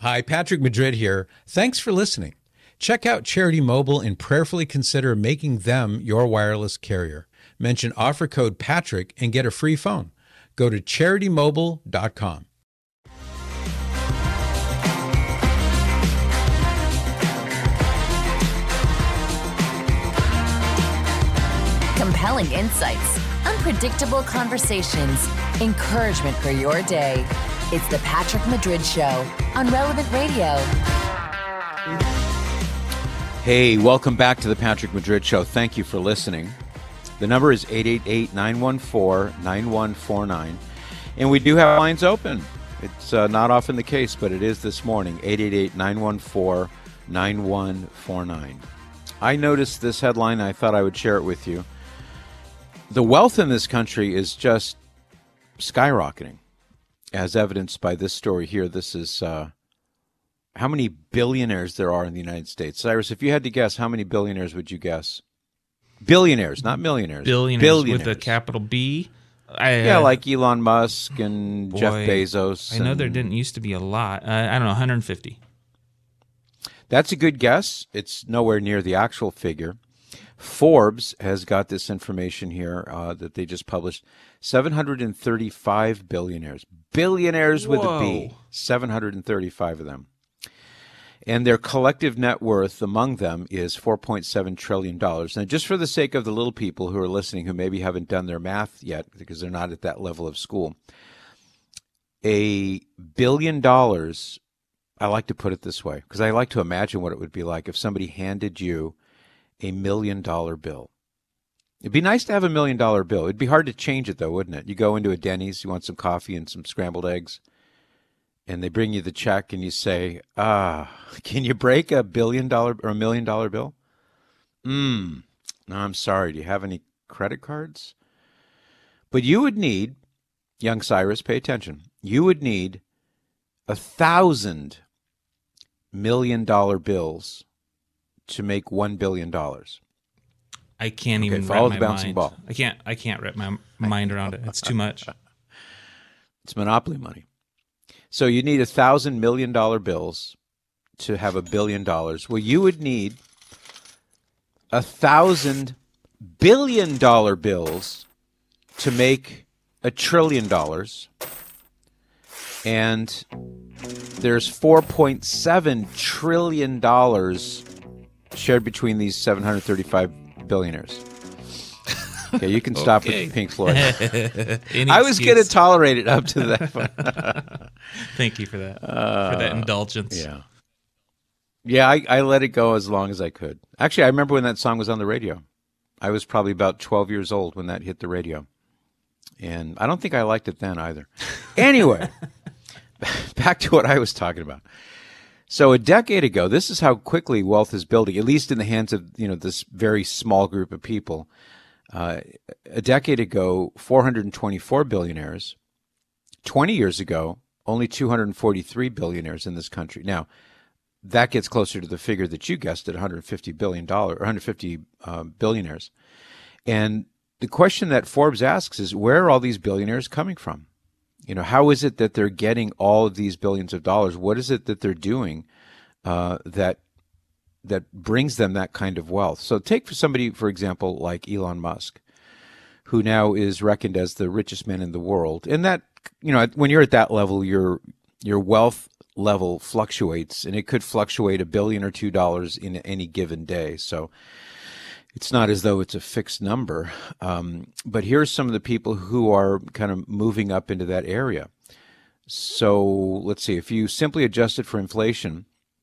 Hi, Patrick Madrid here. Thanks for listening. Check out Charity Mobile and prayerfully consider making them your wireless carrier. Mention offer code Patrick and get a free phone. Go to CharityMobile.com. Compelling insights, unpredictable conversations, encouragement for your day. It's the Patrick Madrid Show on Relevant Radio. Hey, welcome back to the Patrick Madrid Show. Thank you for listening. The number is 888-914-9149. And we do have lines open. It's not often the case, but it is this morning, 888-914-9149. I noticed this headline. I thought I would share it with you. The wealth in this country is just skyrocketing, as evidenced by this story here. This is how many billionaires there are in the United States. Cyrus, if you had to guess, how many billionaires would you guess? Billionaires, not millionaires. Billionaires. With a capital B? Like Elon Musk and Jeff Bezos. I know there didn't used to be a lot. I don't know, 150. That's a good guess. It's nowhere near the actual figure. Forbes has got this information here that they just published. 735 billionaires. Billionaires with a B. 735 of them. And their collective net worth among them is $4.7 trillion. Now, just for the sake of the little people who are listening who maybe haven't done their math yet because they're not at that level of school, $1 billion, I like to put it this way because I like to imagine what it would be like if somebody handed you $1 million bill. It'd be nice to have $1 million bill. It'd be hard to change it, though, wouldn't it? You go into a Denny's, you want some coffee and some scrambled eggs, and they bring you the check, and you say, can you break $1 billion or $1 million bill? No, I'm sorry. Do you have any credit cards? But you would need, young Cyrus, pay attention, you would need 1,000 $1 million bills to make $1 billion. I can't even follow wrap the my bouncing mind. ball. I can't wrap my mind around it. It's too much. It's monopoly money. So you need 1,000 $1 million bills to have $1 billion. Well, you would need 1,000 $1 billion bills to make $1 trillion. And there's $4.7 trillion shared between these 735 billionaires. Okay, you can stop with the Pink Floyd. I was going to tolerate it up to that. Thank you for that. For that indulgence. Yeah, I let it go as long as I could. Actually, I remember when that song was on the radio. I was probably about 12 years old when that hit the radio. And I don't think I liked it then either. Anyway, back to what I was talking about. So a decade ago, this is how quickly wealth is building, at least in the hands of this very small group of people. A decade ago, 424 billionaires. 20 years ago, only 243 billionaires in this country. Now, that gets closer to the figure that you guessed at $150 billion or 150 billionaires. And the question that Forbes asks is, where are all these billionaires coming from? How is it that they're getting all of these billions of dollars? What is it that they're doing that brings them that kind of wealth? So take somebody, for example, like Elon Musk, who now is reckoned as the richest man in the world. And that, when you're at that level, your wealth level fluctuates, and it could fluctuate $1 billion or $2 billion in any given day. So it's not as though it's a fixed number. But here's some of the people who are kind of moving up into that area. So let's see, if you simply adjust it for inflation,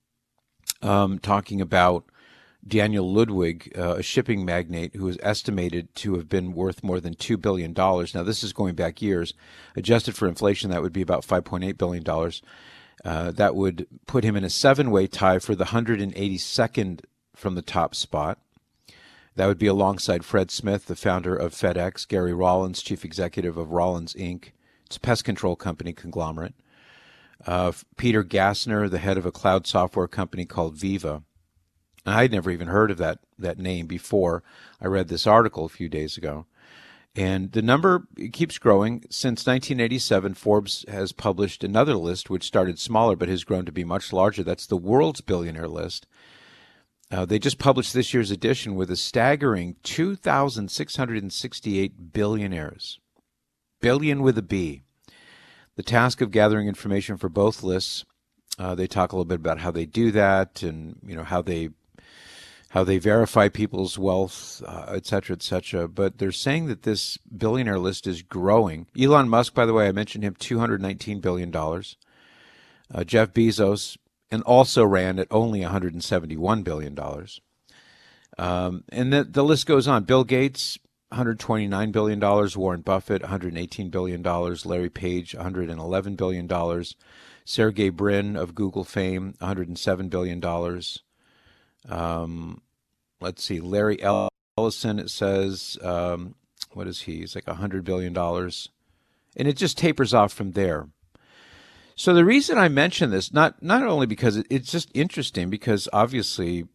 talking about Daniel Ludwig, a shipping magnate who is estimated to have been worth more than $2 billion. Now, this is going back years. Adjusted for inflation, that would be about $5.8 billion. That would put him in a 7-way tie for the 182nd from the top spot. That would be alongside Fred Smith, the founder of FedEx, Gary Rollins, chief executive of Rollins, Inc. It's a pest control company conglomerate. Peter Gassner, the head of a cloud software company called Viva. I'd never even heard of that name before I read this article a few days ago. And the number keeps growing. Since 1987, Forbes has published another list, which started smaller but has grown to be much larger. That's the world's billionaire list. They just published this year's edition with a staggering 2,668 billionaires. Billion with a B. The task of gathering information for both lists, they talk a little bit about how they do that and how they verify people's wealth, et cetera, et cetera. But they're saying that this billionaire list is growing. Elon Musk, by the way, I mentioned him, $219 billion. Jeff Bezos, and also ran at only $171 billion. And the list goes on. Bill Gates, $129 billion. Warren Buffett, $118 billion. Larry Page, $111 billion. Sergey Brin of Google fame, $107 billion. Let's see, Larry Ellison, it says, what is he? He's like $100 billion. And it just tapers off from there. So the reason I mention this, not only because it's just interesting, because obviously,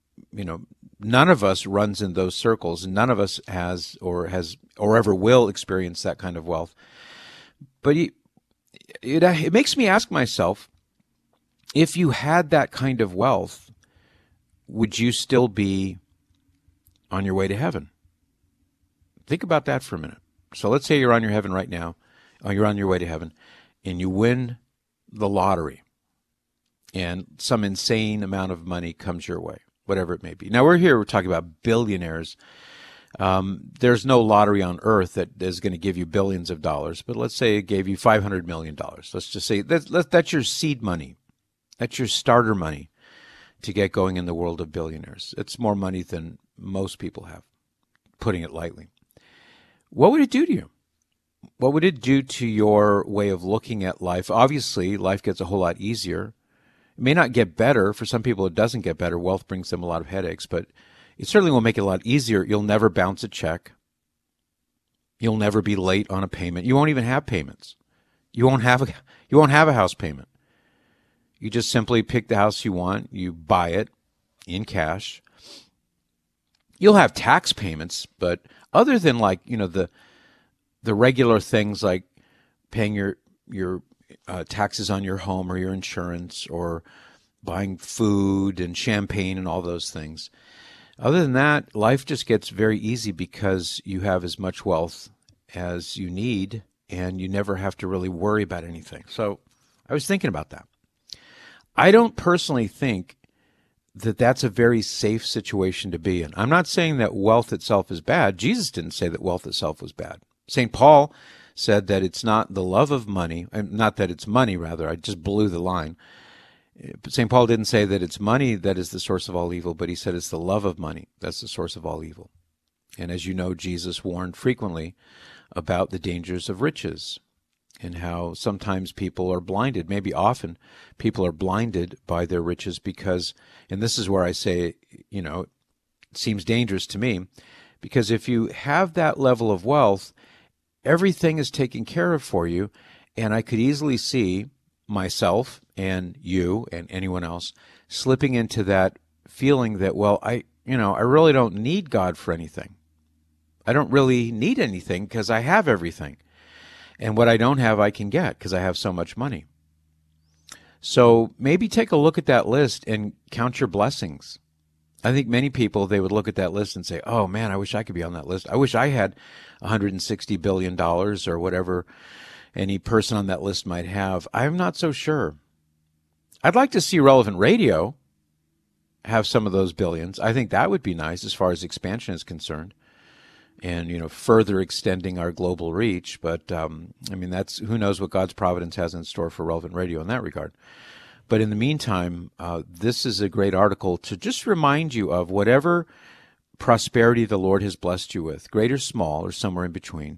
none of us runs in those circles, and none of us has or ever will experience that kind of wealth. But it makes me ask myself, if you had that kind of wealth, would you still be on your way to heaven? Think about that for a minute. So let's say you're on your heaven right now, or you're on your way to heaven, and you win the lottery, and some insane amount of money comes your way, whatever it may be. Now we're talking about billionaires. There's no lottery on earth that is going to give you billions of dollars, but let's say it gave you $500 million. Let's just say that's your seed money. That's your starter money to get going in the world of billionaires. It's more money than most people have, putting it lightly. What would it do to you? What would it do to your way of looking at life? Obviously, life gets a whole lot easier. It may not get better. For some people, it doesn't get better. Wealth brings them a lot of headaches, but it certainly will make it a lot easier. You'll never bounce a check. You'll never be late on a payment. You won't even have payments. You won't have a house payment. You just simply pick the house you want. You buy it in cash. You'll have tax payments, but other than the regular things like paying your taxes on your home or your insurance or buying food and champagne and all those things. Other than that, life just gets very easy because you have as much wealth as you need and you never have to really worry about anything. So I was thinking about that. I don't personally think that that's a very safe situation to be in. I'm not saying that wealth itself is bad. Jesus didn't say that wealth itself was bad. St. Paul said that it's not the love of money, not that it's money, rather. I just blew the line. But St. Paul didn't say that it's money that is the source of all evil, but he said it's the love of money that's the source of all evil. And as you know, Jesus warned frequently about the dangers of riches and how sometimes people are blinded, maybe often people are blinded by their riches because, and this is where I say, it seems dangerous to me, because if you have that level of wealth, everything is taken care of for you, and I could easily see myself and you and anyone else slipping into that feeling that, well, I really don't need God for anything. I don't really need anything because I have everything. And what I don't have, I can get because I have so much money. So maybe take a look at that list and count your blessings. I think many people, they would look at that list and say, oh man, I wish I could be on that list. I wish I had $160 billion or whatever any person on that list might have. I'm not so sure. I'd like to see Relevant Radio have some of those billions. I think that would be nice as far as expansion is concerned and, further extending our global reach. But, that's, who knows what God's providence has in store for Relevant Radio in that regard. But in the meantime, this is a great article to just remind you of whatever prosperity the Lord has blessed you with, great or small or somewhere in between.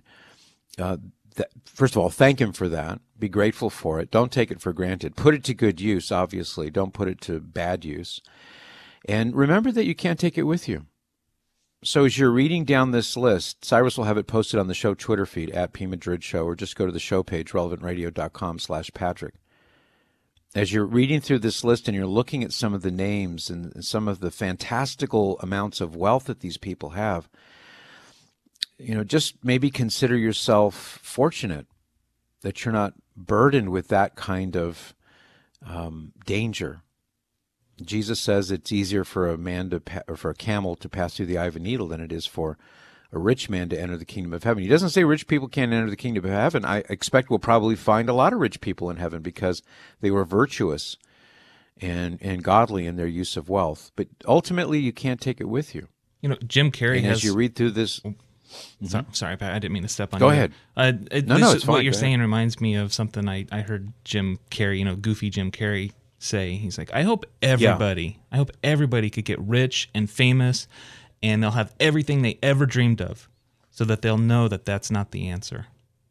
First of all, thank Him for that. Be grateful for it. Don't take it for granted. Put it to good use, obviously. Don't put it to bad use. And remember that you can't take it with you. So as you're reading down this list, Cyrus will have it posted on the show Twitter feed at P. Madrid Show, or just go to the show page, relevantradio.com/Patrick. As you're reading through this list and you're looking at some of the names and some of the fantastical amounts of wealth that these people have, just maybe consider yourself fortunate that you're not burdened with that kind of danger. Jesus says it's easier for a camel to pass through the eye of a needle than it is for a rich man to enter the kingdom of heaven. He doesn't say rich people can't enter the kingdom of heaven. I expect we'll probably find a lot of rich people in heaven because they were virtuous and godly in their use of wealth. But ultimately, you can't take it with you. Jim Carrey as you read through this... Sorry, Pat, I didn't mean to step on you. Go ahead. It's fine. What you're saying reminds me of something I heard Jim Carrey, goofy Jim Carrey, say. He's like, I hope everybody could get rich and famous, and they'll have everything they ever dreamed of, so that they'll know that that's not the answer.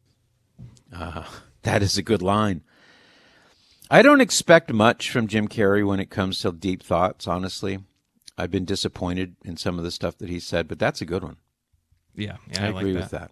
That is a good line. I don't expect much from Jim Carrey when it comes to deep thoughts, honestly. I've been disappointed in some of the stuff that he said, but that's a good one. Yeah, I agree with that.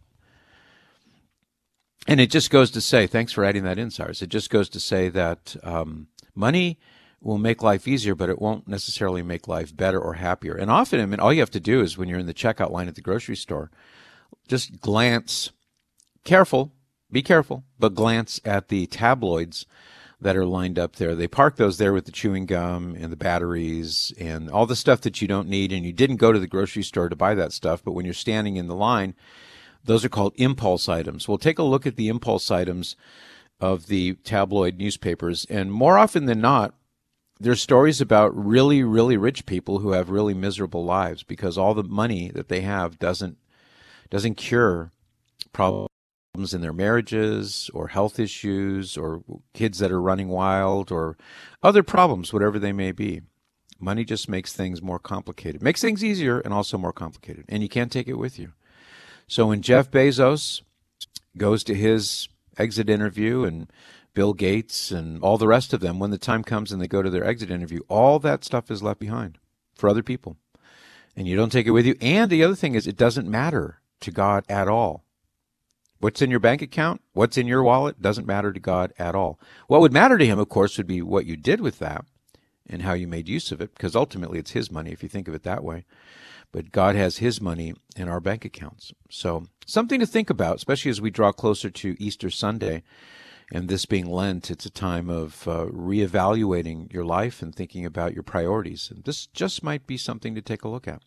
And it just goes to say, thanks for adding that in, Cyrus. It just goes to say that money will make life easier, but it won't necessarily make life better or happier. And often, all you have to do is when you're in the checkout line at the grocery store, just glance, be careful, but glance at the tabloids that are lined up there. They park those there with the chewing gum and the batteries and all the stuff that you don't need, and you didn't go to the grocery store to buy that stuff, but when you're standing in the line, those are called impulse items. We'll take a look at the impulse items of the tabloid newspapers, and more often than not, there's stories about really, really rich people who have really miserable lives because all the money that they have doesn't cure problems in their marriages or health issues or kids that are running wild or other problems, whatever they may be. Money just makes things more complicated, makes things easier and also more complicated, and you can't take it with you. So when Jeff Bezos goes to his exit interview and Bill Gates and all the rest of them, when the time comes and they go to their exit interview, all that stuff is left behind for other people, and you don't take it with you. And the other thing is it doesn't matter to God at all. What's in your bank account, what's in your wallet, doesn't matter to God at all. What would matter to him, of course, would be what you did with that and how you made use of it, because ultimately it's his money if you think of it that way. But God has his money in our bank accounts. So something to think about, especially as we draw closer to Easter Sunday. And this being Lent, it's a time of reevaluating your life and thinking about your priorities. And this just might be something to take a look at.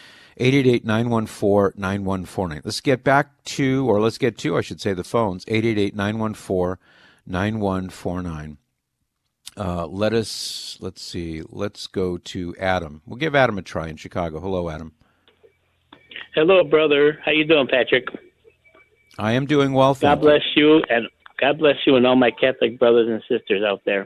888-914-9149. Let's get to, I should say, the phones. 888-914-9149. Let's go to Adam. We'll give Adam a try in Chicago. Hello, Adam. Hello, brother. How you doing, Patrick? I am doing well, thank God bless you, and God bless you and all my Catholic brothers and sisters out there.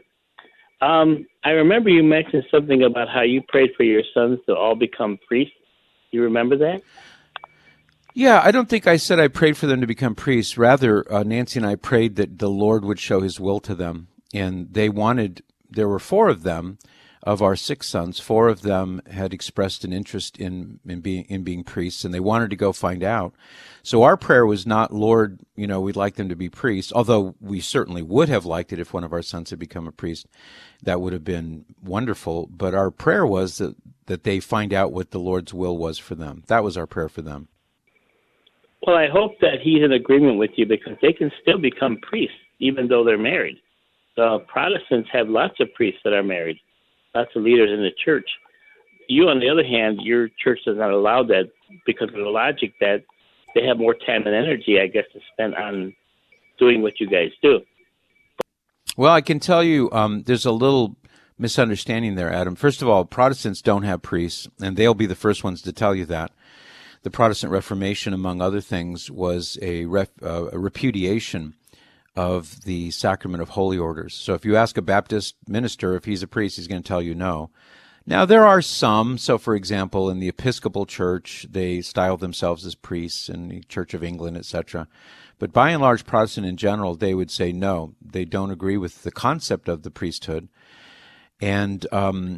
I remember you mentioned something about how you prayed for your sons to all become priests. You remember that? Yeah, I don't think I said I prayed for them to become priests. Rather, Nancy and I prayed that the Lord would show his will to them. And there were 4 of them, of our 6 sons. 4 of them had expressed an interest in being priests, and they wanted to go find out. So our prayer was not, Lord, we'd like them to be priests, although we certainly would have liked it if one of our sons had become a priest. That would have been wonderful. But our prayer was that they find out what the Lord's will was for them. That was our prayer for them. Well, I hope that he's in agreement with you because they can still become priests even though they're married. The Protestants have lots of priests that are married, lots of leaders in the church. You, on the other hand, your church does not allow that because of the logic that they have more time and energy, I guess, to spend on doing what you guys do. Well, I can tell you there's a little misunderstanding there, Adam. First of all, Protestants don't have priests, and they'll be the first ones to tell you that. The Protestant Reformation, among other things, was a repudiation of the sacrament of holy orders. So if you ask a Baptist minister if he's a priest, he's going to tell you no. Now, there are some. So, for example, in the Episcopal Church, they style themselves as priests, in the Church of England, etc. But by and large, Protestant in general, they would say no. They don't agree with the concept of the priesthood. And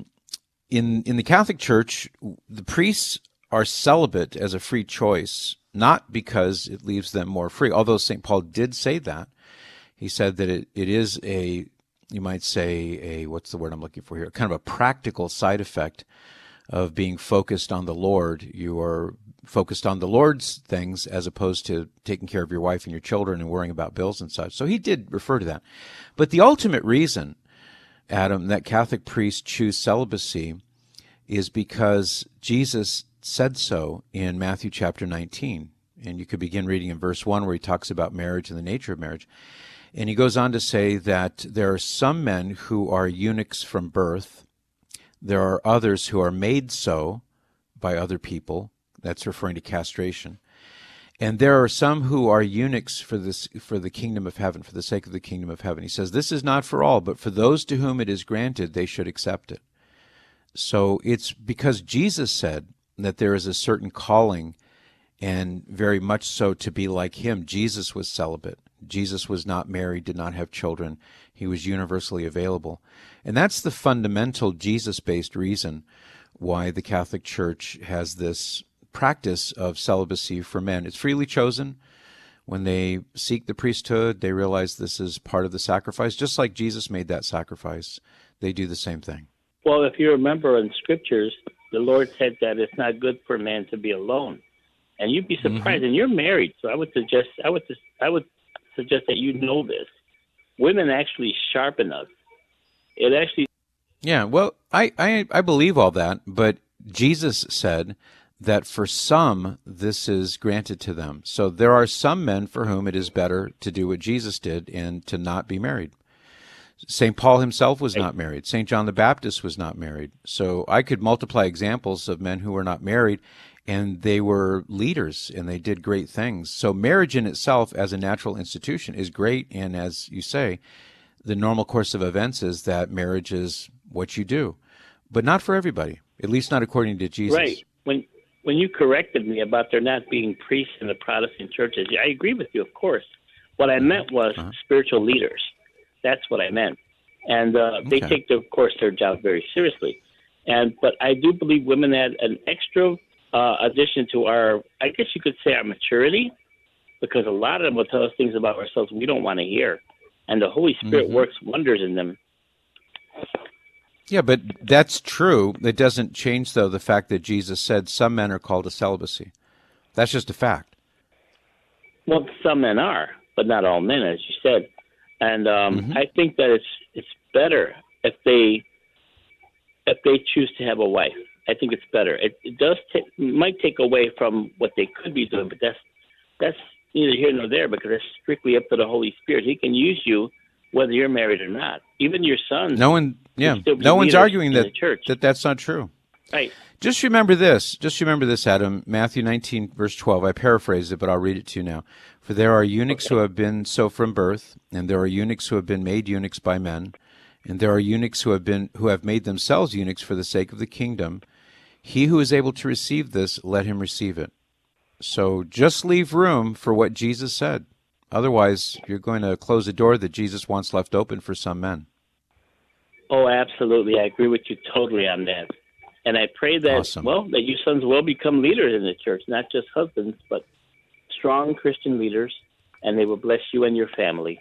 in the Catholic Church, the priests are celibate as a free choice, not because it leaves them more free, although St. Paul did say that. He said that it is you might say what's the word I'm looking for here, kind of a practical side effect of being focused on the Lord. You are focused on the Lord's things as opposed to taking care of your wife and your children and worrying about bills and such. So he did refer to that. But the ultimate reason, Adam, that Catholic priests choose celibacy is because Jesus said so in Matthew chapter 19. And you could begin reading in verse 1 where he talks about marriage and the nature of marriage. And he goes on to say that there are some men who are eunuchs from birth. There are others who are made so by other people. That's referring to castration. And there are some who are eunuchs for the kingdom of heaven, for the sake of the kingdom of heaven. He says, this is not for all, but for those to whom it is granted, they should accept it. So it's because Jesus said that there is a certain calling, and very much so to be like him. Jesus was celibate. Jesus was not married, did not have children. He was universally available. And that's the fundamental Jesus-based reason why the Catholic Church has this practice of celibacy for men. It's freely chosen. When they seek the priesthood, they realize this is part of the sacrifice. Just like Jesus made that sacrifice, they do the same thing. Well, if you remember in Scriptures, the Lord said that it's not good for a man to be alone. And you'd be surprised. And you're married, so I would suggest that you know this. Women actually sharpen us. It actually... Yeah, well, I believe all that, but Jesus said that for some, this is granted to them. So there are some men for whom it is better to do what Jesus did and to not be married. St. Paul himself was not married. St. John the Baptist was not married. So I could multiply examples of men who were not married, and they were leaders, and they did great things. So marriage in itself as a natural institution is great, and as you say, the normal course of events is that marriage is what you do, but not for everybody, at least not according to Jesus. Right. When you corrected me about there not being priests in the Protestant churches, I agree with you, of course. What I meant was spiritual leaders. That's what I meant. And they take, of course, their job very seriously. But I do believe women add an extra addition to our, I guess you could say, our maturity, because a lot of them will tell us things about ourselves we don't want to hear. And the Holy Spirit works wonders in them. Yeah, but that's true. It doesn't change, though, the fact that Jesus said some men are called to celibacy. That's just a fact. Well, some men are, but not all men, as you said. And I think that it's better if they choose to have a wife. I think it's better. It might take away from what they could be doing, but that's neither here nor there, because it's strictly up to the Holy Spirit. He can use you whether you're married or not. Even your sons. No one's arguing that that's not true. Right. Just remember this, Adam. Matthew 19, verse 12. I paraphrase it, but I'll read it to you now. For there are eunuchs who have been so from birth, and there are eunuchs who have been made eunuchs by men, and there are eunuchs who have made themselves eunuchs for the sake of the kingdom. He who is able to receive this, let him receive it. So just leave room for what Jesus said. Otherwise, you're going to close a door that Jesus wants left open for some men. Oh, absolutely. I agree with you totally on that. And I pray that, that you sons will become leaders in the church, not just husbands, but strong Christian leaders, and they will bless you and your family.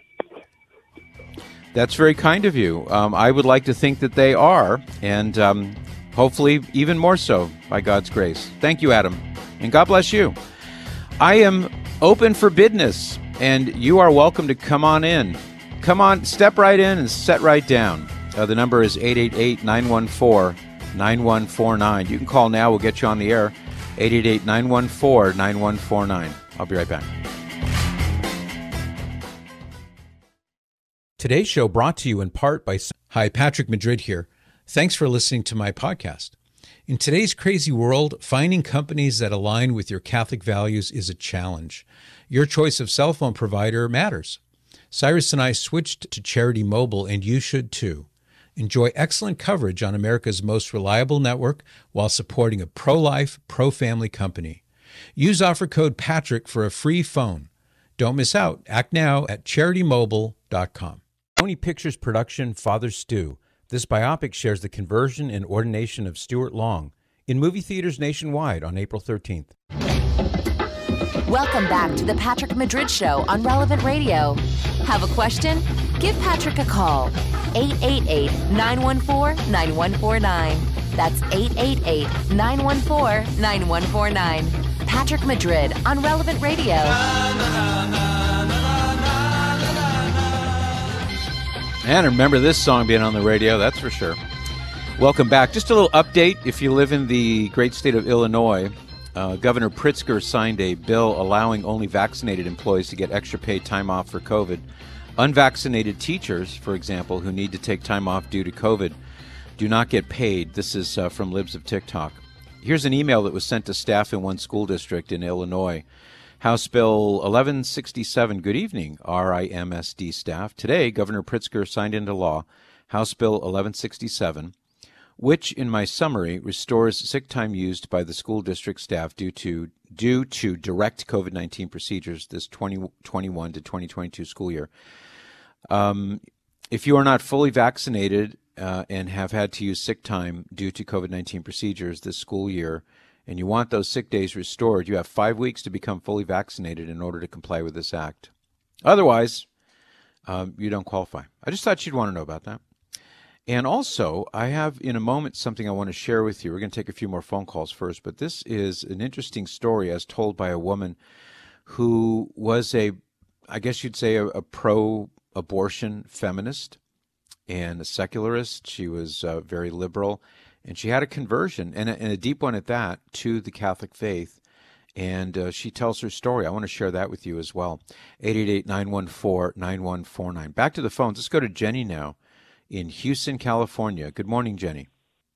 That's very kind of you. I would like to think that they are, and hopefully even more so by God's grace. Thank you, Adam, and God bless you. I am open for business, and you are welcome to come on in. Come on, step right in and sit right down. The number is 888-914-9149. You can call now. We'll get you on the air. 888-914-9149. I'll be right back. Today's show brought to you in part by... Hi, Patrick Madrid here. Thanks for listening to my podcast. In today's crazy world, finding companies that align with your Catholic values is a challenge. Your choice of cell phone provider matters. Cyrus and I switched to Charity Mobile, and you should too. Enjoy excellent coverage on America's most reliable network while supporting a pro-life, pro-family company. Use offer code Patrick for a free phone. Don't miss out. Act now at CharityMobile.com. Sony Pictures production, Father Stu. This biopic shares the conversion and ordination of Stuart Long in movie theaters nationwide on April 13th. Welcome back to the Patrick Madrid Show on Relevant Radio. Have a question? Give Patrick a call. 888-914-9149. That's 888-914-9149. Patrick Madrid on Relevant Radio. And remember this song being on the radio, that's for sure. Welcome back. Just a little update. If you live in the great state of Illinois, Governor Pritzker signed a bill allowing only vaccinated employees to get extra paid time off for COVID. Unvaccinated teachers, for example, who need to take time off due to COVID, do not get paid. This is from Libs of TikTok. Here's an email that was sent to staff in one school district in Illinois. House Bill 1167. Good evening, RIMSD staff. Today, Governor Pritzker signed into law House Bill 1167, which, in my summary, restores sick time used by the school district staff due to direct COVID-19 procedures this 2021 to 2022 school year. If you are not fully vaccinated and have had to use sick time due to COVID-19 procedures this school year, and you want those sick days restored, you have 5 weeks to become fully vaccinated in order to comply with this act. Otherwise, you don't qualify. I just thought you'd want to know about that. And also, I have in a moment something I want to share with you. We're going to take a few more phone calls first, but this is an interesting story as told by a woman who was I guess you'd say, a pro-abortion feminist and a secularist. She was very liberal, and she had a conversion, and a deep one at that, to the Catholic faith. And she tells her story. I want to share that with you as well. 888-914-9149. Back to the phones. Let's go to Jenny now in Houston, California. Good morning, Jenny.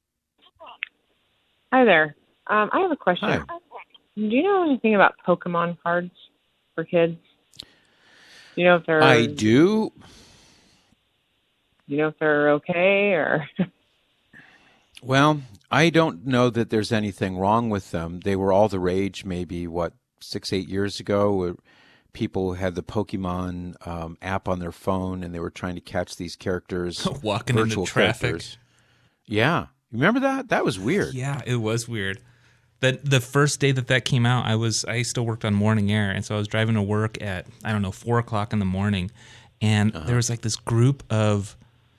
Hi there. I have a question. Hi. Do you know anything about Pokemon cards for kids? Do you know if they're... I do. Do you know if they're okay or... Well, I don't know that there's anything wrong with them. They were all the rage maybe, 6-8 years ago, where people had the Pokemon app on their phone, and they were trying to catch these characters. Walking into traffic. Characters. Yeah. You remember that? That was weird. Yeah, it was weird. The first day that came out, I still worked on morning air, and so I was driving to work at, 4 o'clock in the morning, and there was like this group of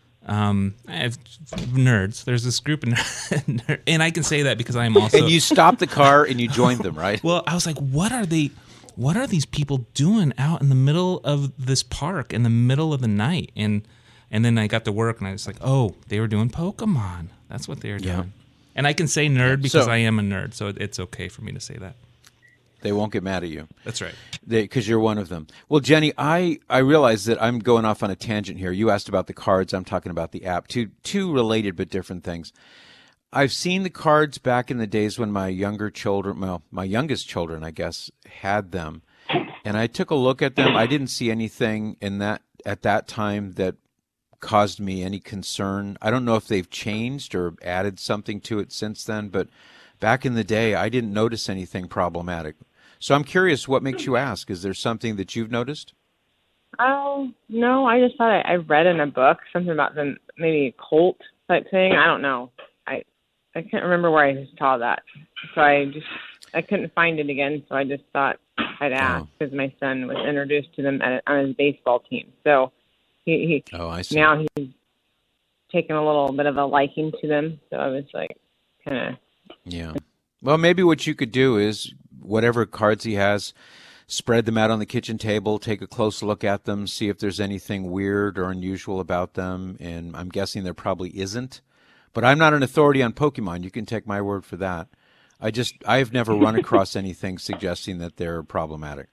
nerds. There's this group of nerds, and I can say that because I am also... And you stopped the car and you joined them, right? Well, I was like, what are these people doing out in the middle of this park in the middle of the night? And then I got to work, and I was like, oh, they were doing Pokemon. That's what they were doing. Yeah. And I can say nerd because I am a nerd, so it's okay for me to say that. They won't get mad at you. That's right. Because you're one of them. Well, Jenny, I realize that I'm going off on a tangent here. You asked about the cards. I'm talking about the app. Two related but different things. I've seen the cards back in the days when my youngest children, I guess, had them. And I took a look at them. I didn't see anything at that time that caused me any concern. I don't know if they've changed or added something to it since then, but back in the day, I didn't notice anything problematic. So I'm curious, what makes you ask? Is there something that you've noticed? Oh, no, I just thought I read in a book something about them, maybe a cult type thing. I don't know. I can't remember where I saw that. So I couldn't find it again, so I just thought I'd ask because my son was introduced to them on his baseball team. So he I see. Now he's taken a little bit of a liking to them. So I was like, kind of... Yeah. Well, maybe what you could do is whatever cards he has, spread them out on the kitchen table, take a close look at them, see if there's anything weird or unusual about them. And I'm guessing there probably isn't. But I'm not an authority on Pokemon. You can take my word for that. I've never run across anything suggesting that they're problematic.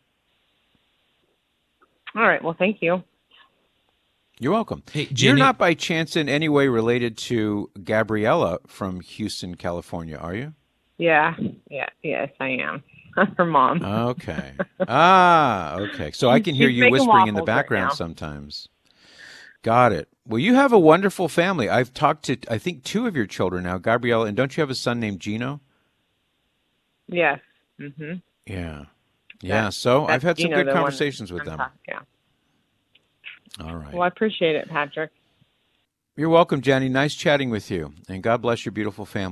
All right. Well, thank you. You're welcome. Hey, Jenny, you're not by chance in any way related to Gabriella from Houston, California, are you? Yeah. Yes, I am. Her mom. Okay. Okay. So I can hear you whispering in the background sometimes. Got it. Well, you have a wonderful family. I've talked to, I think, 2 of your children now, Gabriella, and don't you have a son named Gino? Yes. Mm-hmm. Yeah. So I've had some good conversations with them. Yeah. All right. Well, I appreciate it, Patrick. You're welcome, Jenny. Nice chatting with you, and God bless your beautiful family.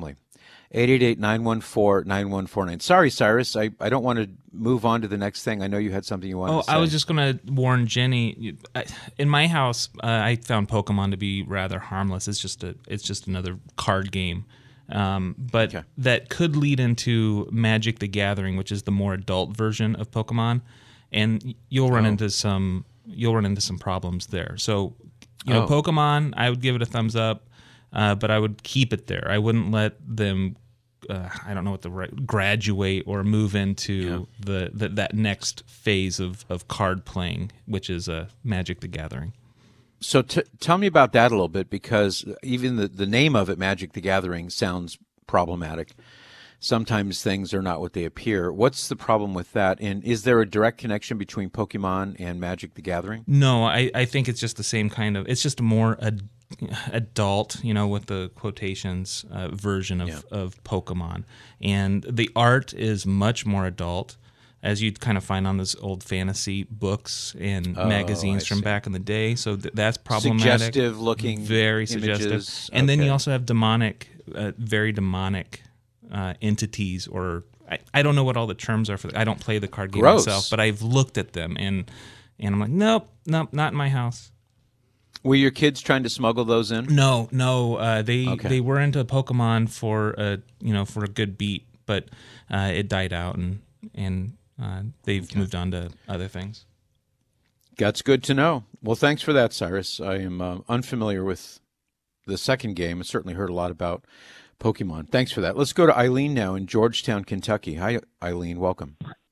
888-914-9149. Sorry, Cyrus, I don't want to move on to the next thing. I know you had something you wanted to say. I was just going to warn Jenny. In my house, I found Pokemon to be rather harmless. It's just another card game. But okay. That could lead into Magic the Gathering, which is the more adult version of Pokemon, and you'll run into some problems there. So, Pokemon, I would give it a thumbs up. But I would keep it there. I wouldn't let them, I don't know what graduate or move into that next phase of card playing, which is Magic the Gathering. So tell me about that a little bit, because even the name of it, Magic the Gathering, sounds problematic. Sometimes things are not what they appear. What's the problem with that? And is there a direct connection between Pokemon and Magic the Gathering? No, I think it's just the same kind of, it's just a more adult, with the quotations, version of Pokemon. And the art is much more adult, as you'd kind of find on those old fantasy books and magazines from back in the day. So that's problematic. Suggestive looking very images. Suggestive. And then you also have demonic, very demonic entities, or I don't know what all the terms are for I don't play the card game myself, but I've looked at them and I'm like, nope, not in my house. Were your kids trying to smuggle those in? No. They were into Pokemon for a good beat, but it died out and they've moved on to other things. That's good to know. Well, thanks for that, Cyrus. I am unfamiliar with the second game. I certainly heard a lot about Pokemon. Thanks for that. Let's go to Eileen now in Georgetown, Kentucky. Hi, Eileen. Welcome.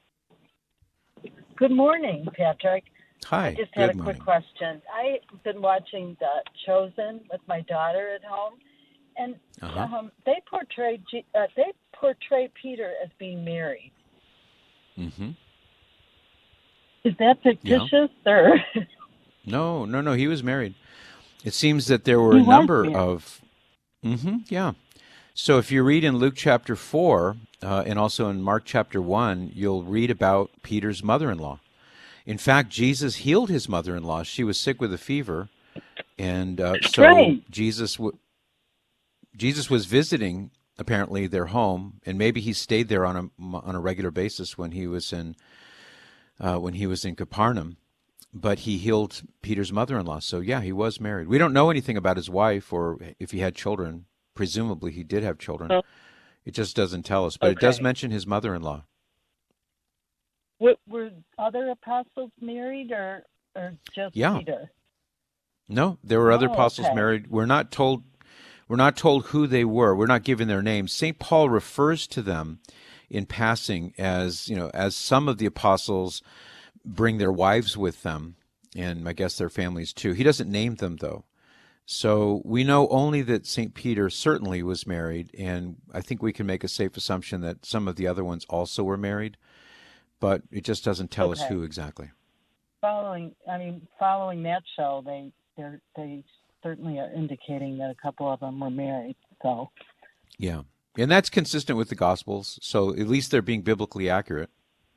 Good morning, Patrick. Hi. I just had a quick question. I've been watching The Chosen with my daughter at home, and they portray Peter as being married. Mm-hmm. Is that fictitious or? No. He was married. It seems that there were a number of. Mm-hmm. Yeah. So if you read in Luke chapter 4 and also in Mark chapter 1, you'll read about Peter's mother-in-law. In fact, Jesus healed his mother-in-law. She was sick with a fever, and Jesus was visiting apparently their home, and maybe he stayed there on a regular basis when he was in Capernaum. But he healed Peter's mother-in-law. So yeah, he was married. We don't know anything about his wife or if he had children. Presumably he did have children. It just doesn't tell us, but it does mention his mother-in-law. Were other apostles married or just Peter? No, there were other apostles married. We're not told who they were. We're not given their names. St. Paul refers to them in passing as some of the apostles bring their wives with them, and I guess their families too. He doesn't name them though. So we know only that St. Peter certainly was married, and I think we can make a safe assumption that some of the other ones also were married, but it just doesn't tell us who exactly. Following that show, they certainly are indicating that a couple of them were married. So yeah, and that's consistent with the Gospels. So at least they're being biblically accurate.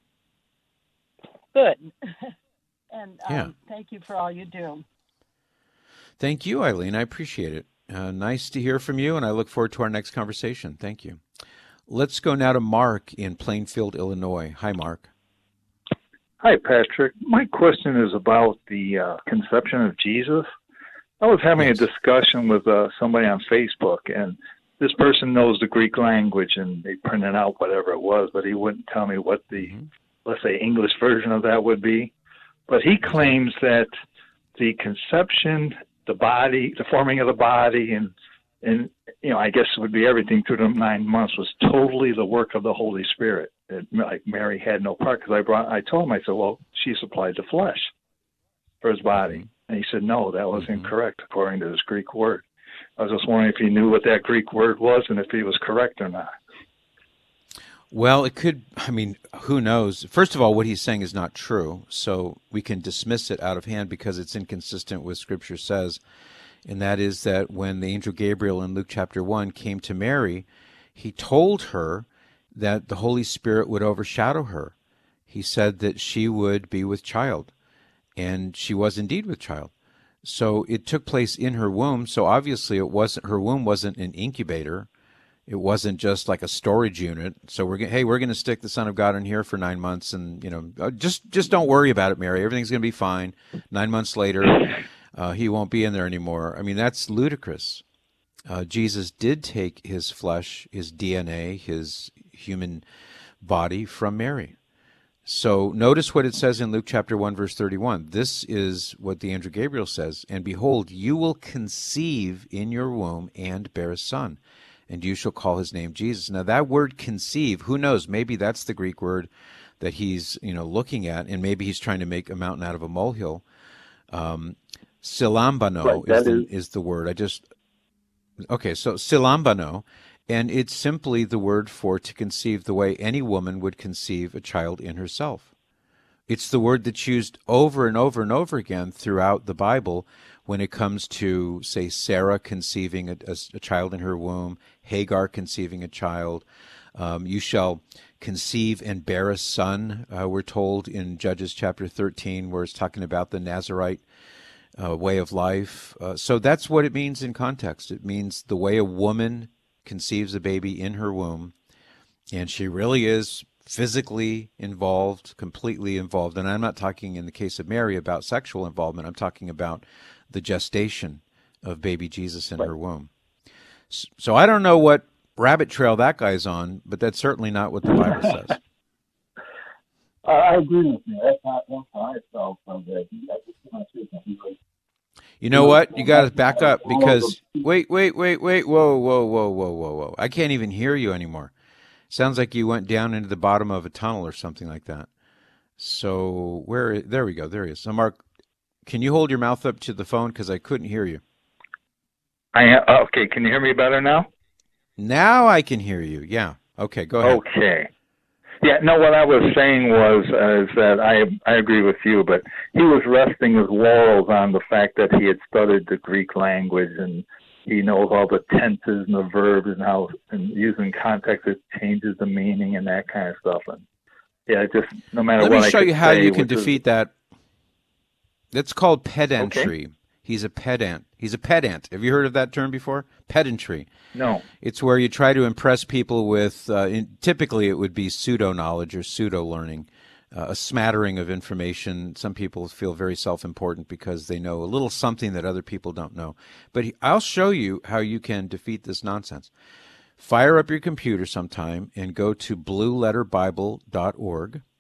Good. And thank you for all you do. Thank you, Eileen. I appreciate it. Nice to hear from you, and I look forward to our next conversation. Thank you. Let's go now to Mark in Plainfield, Illinois. Hi, Mark. Hi, Patrick. My question is about the conception of Jesus. I was having a discussion with somebody on Facebook, and this person knows the Greek language, and they printed out whatever it was, but he wouldn't tell me what the, let's say, English version of that would be. But he claims that the conception, the body, the forming of the body, and I guess it would be everything through the 9 months was totally the work of the Holy Spirit. Like Mary had no part, because I told him, I said, well, she supplied the flesh for his body. And he said, no, that was incorrect according to this Greek word. I was just wondering if he knew what that Greek word was and if he was correct or not. Well, it could, who knows? First of all, what he's saying is not true, so we can dismiss it out of hand because it's inconsistent with Scripture says, and that is that when the angel Gabriel in Luke chapter 1 came to Mary, he told her that the Holy Spirit would overshadow her. He said that she would be with child, and she was indeed with child. So it took place in her womb, so obviously her womb wasn't an incubator. It wasn't just like a storage unit. So we're going to stick the Son of God in here for 9 months, and just don't worry about it, Mary. Everything's going to be fine. 9 months later, he won't be in there anymore. I mean, that's ludicrous. Jesus did take his flesh, his DNA, his human body from Mary. So notice what it says in Luke chapter 1, verse 31. This is what the angel Gabriel says. And behold, you will conceive in your womb and bear a son, and you shall call his name Jesus. Now that word conceive, who knows? Maybe that's the Greek word that he's looking at, and maybe he's trying to make a mountain out of a molehill. Silambano is the word. So silambano, and it's simply the word for to conceive the way any woman would conceive a child in herself. It's the word that's used over and over and over again throughout the Bible when it comes to, say, Sarah conceiving a child in her womb, Hagar conceiving a child. You shall conceive and bear a son, we're told in Judges chapter 13, where it's talking about the Nazirite way of life. So that's what it means in context. It means the way a woman conceives a baby in her womb, and she really is physically involved, completely involved. And I'm not talking in the case of Mary about sexual involvement. I'm talking about the gestation of baby Jesus in her womb. So I don't know what rabbit trail that guy's on, but that's certainly not what the Bible says. I agree with you. That's how I felt from that. You know what? You got to back up because wait. Whoa. I can't even hear you anymore. Sounds like you went down into the bottom of a tunnel or something like that. So there we go. There he is. So Mark, can you hold your mouth up to the phone because I couldn't hear you? Okay. Can you hear me better now? Now I can hear you. Yeah. Okay. Go ahead. Okay. Yeah, no, what I was saying was is that I agree with you, but he was resting his laurels on the fact that he had studied the Greek language and he knows all the tenses and the verbs and how, and using context, it changes the meaning and that kind of stuff. And yeah, just no matter what I could say. Let me show you how you can defeat that. That's called pedantry. Okay. He's a pedant. Have you heard of that term before? Pedantry. No. It's where you try to impress people with, typically it would be pseudo-knowledge or pseudo-learning, a smattering of information. Some people feel very self-important because they know a little something that other people don't know. But I'll show you how you can defeat this nonsense. Fire up your computer sometime and go to blueletterbible.org.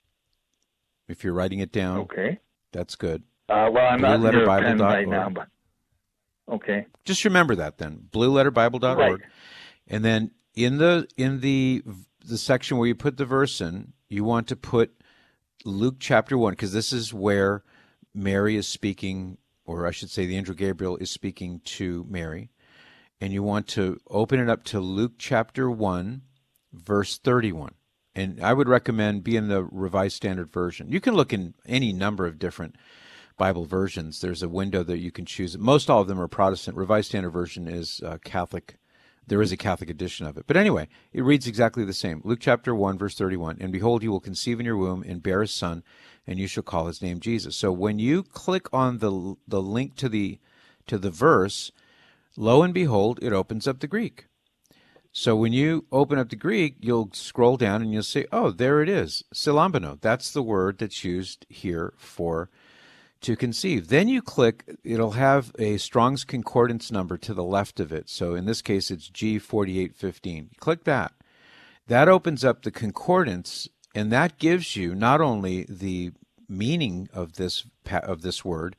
If you're writing it down, okay, that's good. Well, I'm not near a pen right now, but okay. Just remember that then, blueletterbible.org. Right. And then in the section where you put the verse in, you want to put Luke chapter 1, because this is where Mary is speaking, or I should say the angel Gabriel is speaking to Mary. And you want to open it up to Luke chapter 1, verse 31. And I would recommend be in the Revised Standard Version. You can look in any number of different Bible versions. There's a window that you can choose. Most all of them are Protestant. Revised Standard Version is Catholic. There is a Catholic edition of it. But anyway, it reads exactly the same. Luke chapter 1, verse 31. And behold, you will conceive in your womb and bear a son, and you shall call his name Jesus. So when you click on the link to the verse, lo and behold, it opens up the Greek. So when you open up the Greek, you'll scroll down and you'll say, oh, there it is, silambano. That's the word that's used here for to conceive. Then you click, it'll have a Strong's Concordance number to the left of it. So in this case, it's G4815. Click that. That opens up the concordance, and that gives you not only the meaning of this word,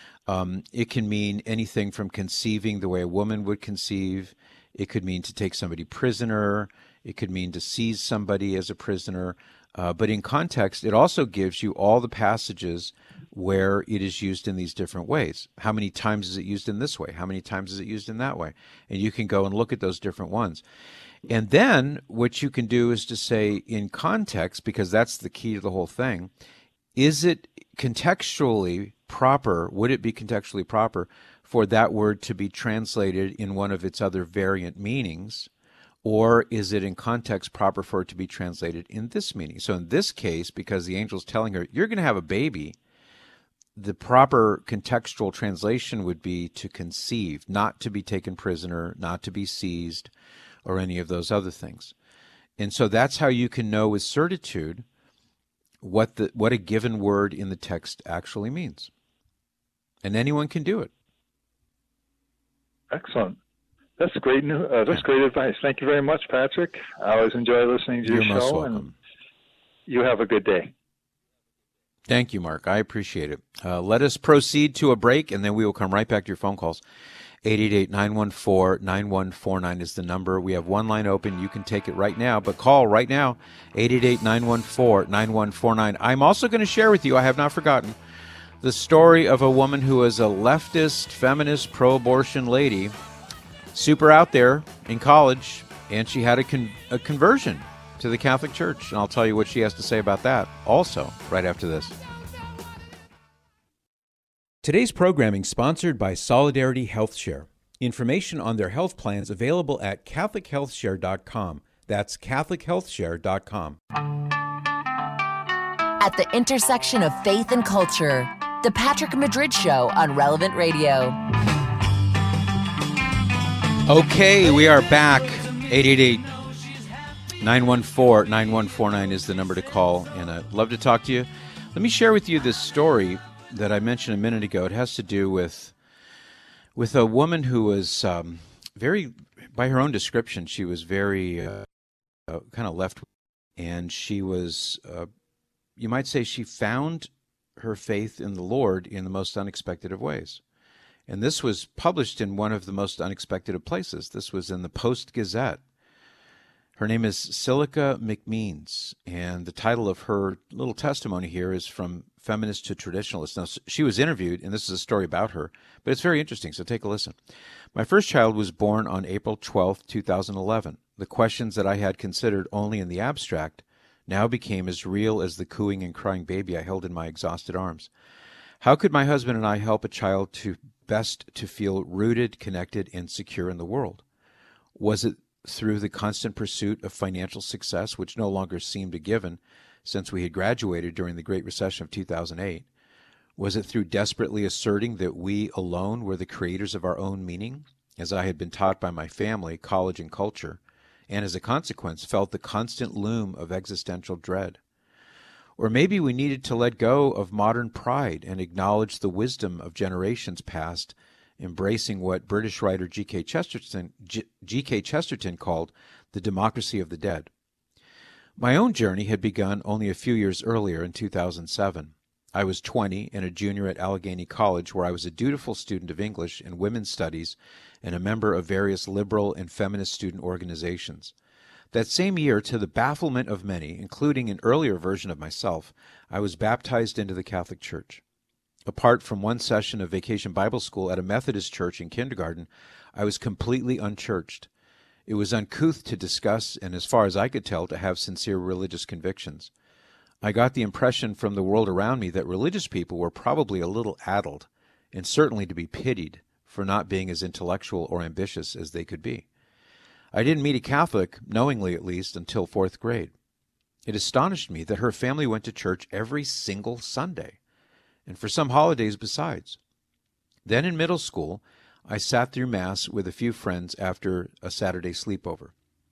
it can mean anything from conceiving the way a woman would conceive. It could mean to take somebody prisoner. It could mean to seize somebody as a prisoner. But in context, it also gives you all the passages where it is used in these different ways. How many times is it used in this way? How many times is it used in that way? And you can go and look at those different ones. And then what you can do is to say in context, because that's the key to the whole thing, is it contextually proper, would it be contextually proper for that word to be translated in one of its other variant meanings, or is it in context proper for it to be translated in this meaning? So in this case, because the angel's telling her, you're going to have a baby, the proper contextual translation would be to conceive, not to be taken prisoner, not to be seized, or any of those other things. And so that's how you can know with certitude what a given word in the text actually means. And anyone can do it. Excellent. That's great news. That's great advice. Thank you very much, Patrick. I always enjoy listening to your show. Most welcome. And you have a good day. Thank you, Mark. I appreciate it. Let us proceed to a break, and then we will come right back to your phone calls. 888-914-9149 is the number. We have one line open. You can take it right now, but call right now, 888-914-9149. I'm also going to share with you, I have not forgotten, the story of a woman who is a leftist, feminist, pro-abortion lady, super out there in college, and she had a conversion to the Catholic Church. And I'll tell you what she has to say about that also right after this. Today's programming sponsored by Solidarity HealthShare. Information on their health plans available at CatholicHealthShare.com. That's CatholicHealthShare.com. At the intersection of faith and culture, The Patrick Madrid Show on Relevant Radio. Okay, we are back. 888-914-9149 is the number to call, and I'd love to talk to you. Let me share with you this story that I mentioned a minute ago. It has to do with a woman who was very, by her own description, she was very kind of left, and she was, you might say, she found her faith in the Lord in the most unexpected of ways. And this was published in one of the most unexpected of places. This was in the Post-Gazette. Her name is Silica McMeans, and the title of her little testimony here is From Feminist to Traditionalist. Now, she was interviewed, and this is a story about her, but it's very interesting, so take a listen. My first child was born on April 12, 2011. The questions that I had considered only in the abstract now became as real as the cooing and crying baby I held in my exhausted arms. How could my husband and I help a child to best to feel rooted, connected, and secure in the world? Was it through the constant pursuit of financial success, which no longer seemed a given since we had graduated during the Great Recession of 2008? Was it through desperately asserting that we alone were the creators of our own meaning, as I had been taught by my family, college, and culture, and as a consequence felt the constant loom of existential dread? Or maybe we needed to let go of modern pride and acknowledge the wisdom of generations past, embracing what British writer G.K. Chesterton called the democracy of the dead. My own journey had begun only a few years earlier in 2007. I was 20 and a junior at Allegheny College, where I was a dutiful student of English and women's studies and a member of various liberal and feminist student organizations. That same year, to the bafflement of many, including an earlier version of myself, I was baptized into the Catholic Church. Apart from one session of Vacation Bible School at a Methodist church in kindergarten, I was completely unchurched. It was uncouth to discuss, and as far as I could tell, to have sincere religious convictions. I got the impression from the world around me that religious people were probably a little addled, and certainly to be pitied for not being as intellectual or ambitious as they could be. I didn't meet a Catholic, knowingly at least, until 4th grade. It astonished me that her family went to church every single Sunday, and for some holidays besides. Then in middle school, I sat through Mass with a few friends after a Saturday sleepover.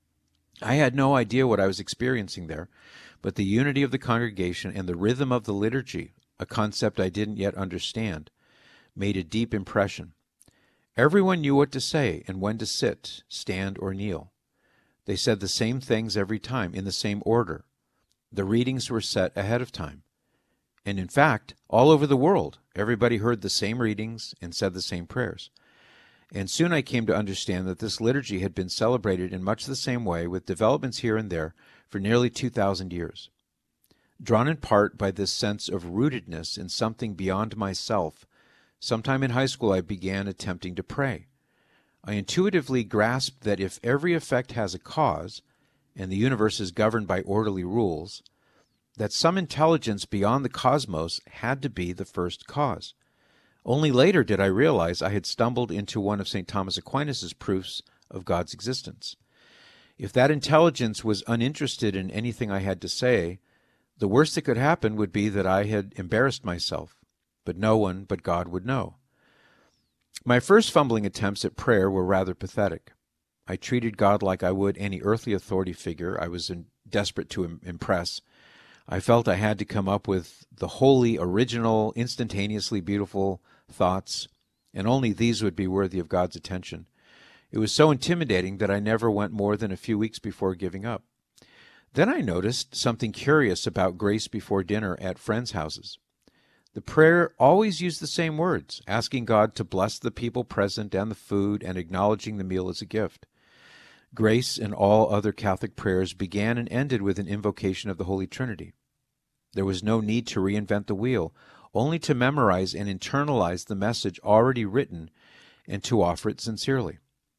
I had no idea what I was experiencing there, but the unity of the congregation and the rhythm of the liturgy, a concept I didn't yet understand, made a deep impression. Everyone knew what to say and when to sit, stand, or kneel. They said the same things every time, in the same order. The readings were set ahead of time. And in fact, all over the world, everybody heard the same readings and said the same prayers. And soon I came to understand that this liturgy had been celebrated in much the same way, with developments here and there, for nearly 2,000 years. Drawn in part by this sense of rootedness in something beyond myself, sometime in high school I began attempting to pray. I intuitively grasped that if every effect has a cause, and the universe is governed by orderly rules, that some intelligence beyond the cosmos had to be the first cause. Only later did I realize I had stumbled into one of St. Thomas Aquinas' proofs of God's existence. If that intelligence was uninterested in anything I had to say, the worst that could happen would be that I had embarrassed myself, but no one but God would know. My first fumbling attempts at prayer were rather pathetic. I treated God like I would any earthly authority figure I was desperate to impress. I felt I had to come up with the wholly original, instantaneously beautiful thoughts, and only these would be worthy of God's attention. It was so intimidating that I never went more than a few weeks before giving up. Then I noticed something curious about grace before dinner at friends' houses. The prayer always used the same words, asking God to bless the people present and the food and acknowledging the meal as a gift. Grace and all other Catholic prayers began and ended with an invocation of the Holy Trinity. There was no need to reinvent the wheel, only to memorize and internalize the message already written and to offer it sincerely.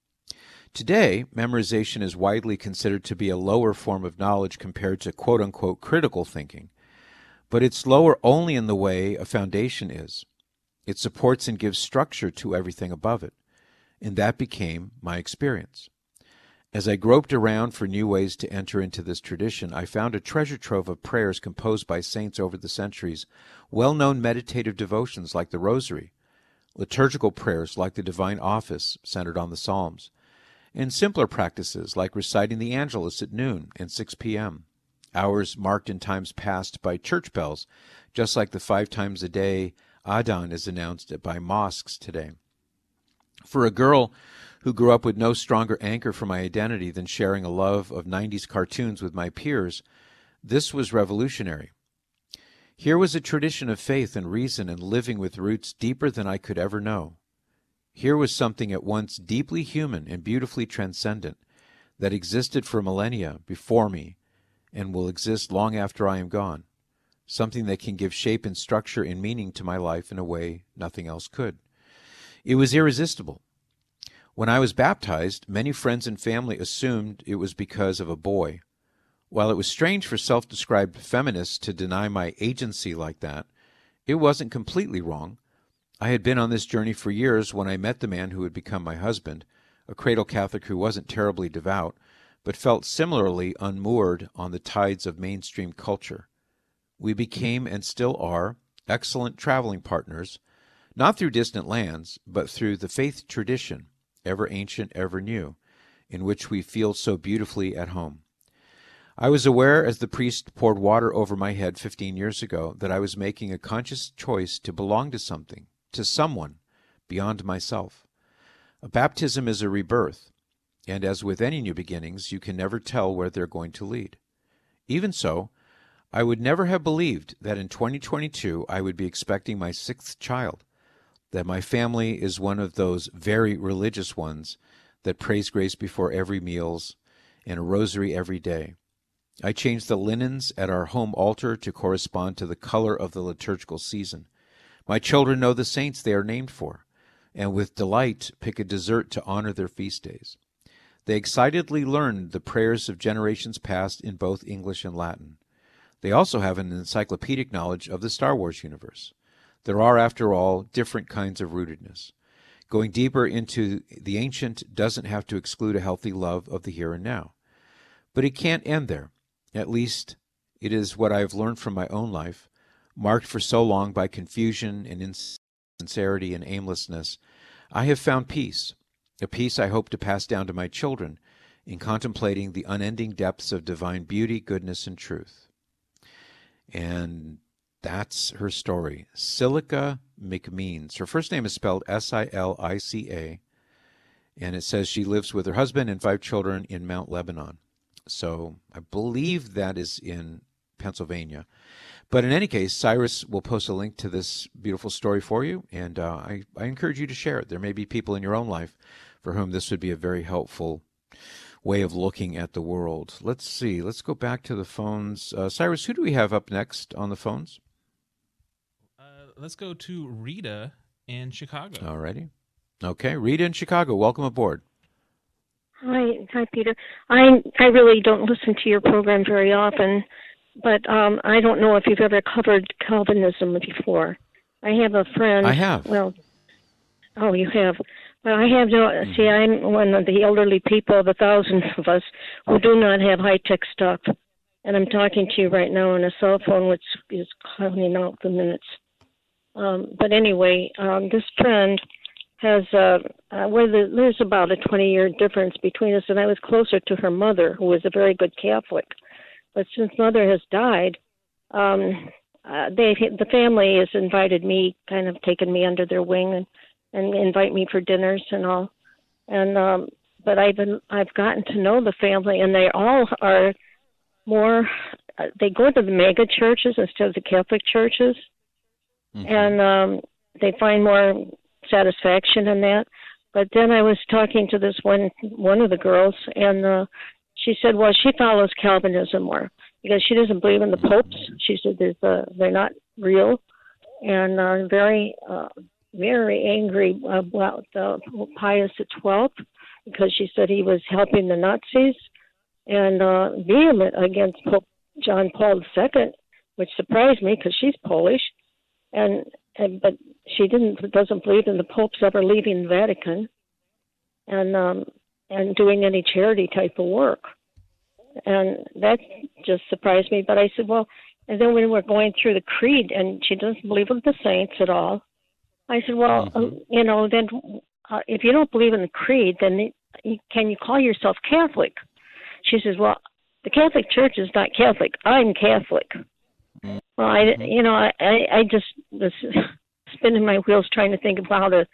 Today, memorization is widely considered to be a lower form of knowledge compared to quote-unquote critical thinking. But it's lower only in the way a foundation is. It supports and gives structure to everything above it. And that became my experience. As I groped around for new ways to enter into this tradition, I found a treasure trove of prayers composed by saints over the centuries, well-known meditative devotions like the Rosary, liturgical prayers like the Divine Office centered on the Psalms, and simpler practices like reciting the Angelus at noon and 6 p.m., hours marked in times past by church bells, just like the 5 times a day Adhan is announced by mosques today. For a girl who grew up with no stronger anchor for my identity than sharing a love of 90s cartoons with my peers, this was revolutionary. Here was a tradition of faith and reason and living with roots deeper than I could ever know. Here was something at once deeply human and beautifully transcendent that existed for millennia before me and will exist long after I am gone, something that can give shape and structure and meaning to my life in a way nothing else could. It was irresistible. When I was baptized, many friends and family assumed it was because of a boy. While it was strange for self-described feminists to deny my agency like that, it wasn't completely wrong. I had been on this journey for years when I met the man who would become my husband, a cradle Catholic who wasn't terribly devout, but felt similarly unmoored on the tides of mainstream culture. We became, and still are, excellent traveling partners, not through distant lands, but through the faith tradition, ever ancient, ever new, in which we feel so beautifully at home. I was aware as the priest poured water over my head 15 years ago that I was making a conscious choice to belong to something, to someone, beyond myself. A baptism is a rebirth, and as with any new beginnings, you can never tell where they're going to lead. Even so, I would never have believed that in 2022 I would be expecting my 6th child, that my family is one of those very religious ones that prays grace before every meals and a rosary every day. I changed the linens at our home altar to correspond to the color of the liturgical season. My children know the saints they are named for, and with delight pick a dessert to honor their feast days. They excitedly learned the prayers of generations past in both English and Latin. They also have an encyclopedic knowledge of the Star Wars universe. There are, after all, different kinds of rootedness. Going deeper into the ancient doesn't have to exclude a healthy love of the here and now. But it can't end there. At least, it is what I have learned from my own life, marked for so long by confusion and insincerity and aimlessness. I have found peace, a peace I hope to pass down to my children in contemplating the unending depths of divine beauty, goodness, and truth. And that's her story. Silica McMeans. Her first name is spelled S-I-L-I-C-A, and it says she lives with her husband and 5 children in Mount Lebanon. So I believe that is in Pennsylvania. But in any case, Cyrus will post a link to this beautiful story for you, and I encourage you to share it. There may be people in your own life for whom this would be a very helpful way of looking at the world. Let's see. Let's go back to the phones. Cyrus, who do we have up next on the phones? Let's go to Rita in Chicago. All righty. Okay, Rita in Chicago, welcome aboard. Hi, Peter. I really don't listen to your program very often, but I don't know if you've ever covered Calvinism before. I have a friend. I have. Well, oh, you have. Well, I have no. See, I'm one of the elderly people, the thousands of us, who do not have high-tech stuff, and I'm talking to you right now on a cell phone, which is counting out the minutes. But anyway, this friend has there's about a 20-year difference between us, and I was closer to her mother, who was a very good Catholic. But since Mother has died, the family has invited me, kind of taken me under their wing, and invite me for dinners and all. And but I've gotten to know the family, and they all are more. They go to the mega churches instead of the Catholic churches, and they find more satisfaction in that. But then I was talking to this one of the girls, and she said, well, she follows Calvinism more because she doesn't believe in the popes. She said they're not real, and very angry about Pius XII because she said he was helping the Nazis, and vehement against Pope John Paul II, which surprised me because she's Polish, but she doesn't believe in the popes ever leaving the Vatican, and doing any charity type of work. And that just surprised me. But I said, well, and then when we're going through the creed, and she doesn't believe in the saints at all, I said, well, then if you don't believe in the creed, then can you call yourself Catholic? She says, well, the Catholic Church is not Catholic. I'm Catholic. Well, I just was spinning my wheels trying to think of how to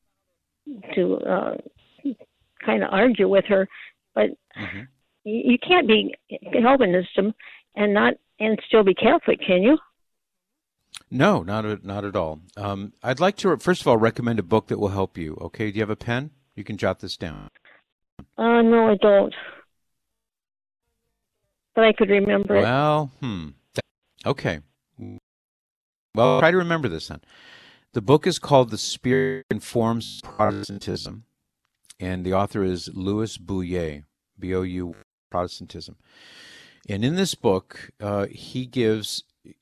kind of argue with her, but you can't be Calvinism and still be Catholic, can you? No, not at all. I'd like to first of all recommend a book that will help you. Okay, do you have a pen? You can jot this down. No, I don't. But I could remember it. Well, okay. Well, try to remember this then. The book is called The Spirit Informs Protestantism, and the author is Louis Bouyer, B-O-U, Protestantism. And in this book, he gives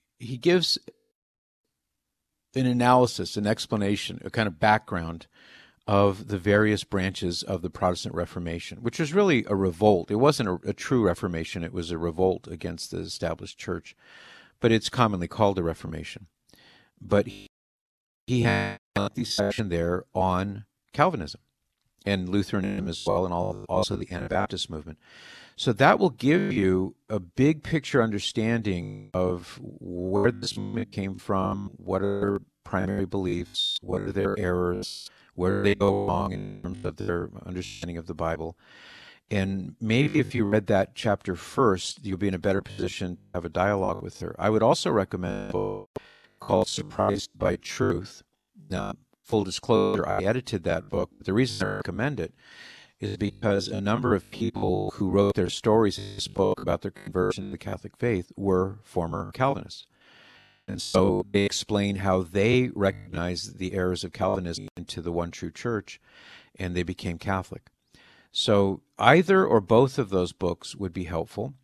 an analysis, an explanation, a kind of background of the various branches of the Protestant Reformation, which was really a revolt. It wasn't a true Reformation. It was a revolt against the established church, but it's commonly called a Reformation. But he had a section there on Calvinism and Lutheranism as well, and also the Anabaptist movement. So that will give you a big picture understanding of where this movement came from, what are their primary beliefs, what are their errors, where do they go wrong in terms of their understanding of the Bible. And maybe if you read that chapter first, you'll be in a better position to have a dialogue with her. I would also recommend a book called Surprised by Truth. Now, full disclosure, I edited that book. The reason I recommend it is because a number of people who wrote their stories in this book about their conversion to the Catholic faith were former Calvinists. And so they explain how they recognized the errors of Calvinism into the one true church, and they became Catholic. So either or both of those books would be helpful.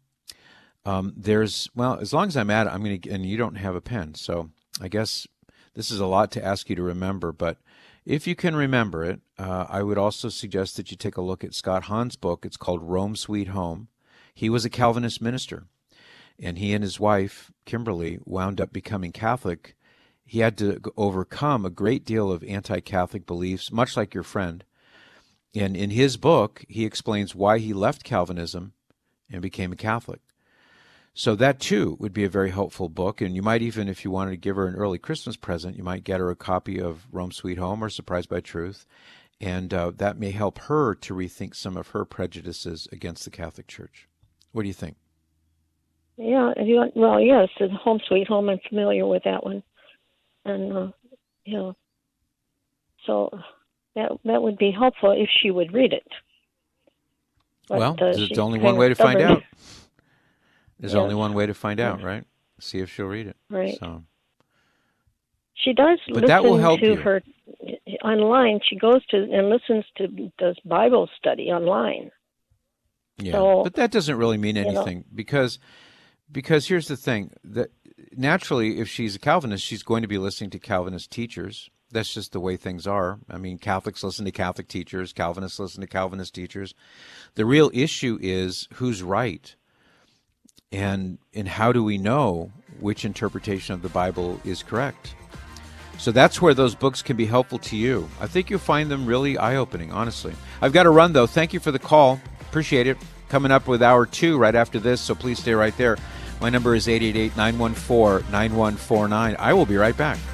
As long as I'm at it, and you don't have a pen, so I guess this is a lot to ask you to remember, but if you can remember it, I would also suggest that you take a look at Scott Hahn's book. It's called Rome, Sweet Home. He was a Calvinist minister, and he and his wife, Kimberly, wound up becoming Catholic. He had to overcome a great deal of anti-Catholic beliefs, much like your friend. And in his book, he explains why he left Calvinism and became a Catholic. So that, too, would be a very helpful book. And you might even, if you wanted to give her an early Christmas present, you might get her a copy of Rome, Sweet Home or Surprised by Truth. And that may help her to rethink some of her prejudices against the Catholic Church. What do you think? Yeah, yes, the Home, Sweet Home, I'm familiar with that one. And, so that would be helpful if she would read it. But, there's only one way to find out. There's only one way to find out, right? See if she'll read it. Right. So. She does but that will help to you. Her online. She goes to and listens to does Bible study online. Yeah, so, but that doesn't really mean anything because here's the thing, that naturally if she's a Calvinist, she's going to be listening to Calvinist teachers. That's just the way things are. I mean, Catholics listen to Catholic teachers, Calvinists listen to Calvinist teachers. The real issue is who's right. And how do we know which interpretation of the Bible is correct? So that's where those books can be helpful to you. I think you'll find them really eye-opening, honestly. I've got to run, though. Thank you for the call. Appreciate it. Coming up with hour 2 right after this, so please stay right there. My number is 888-914-9149. I will be right back.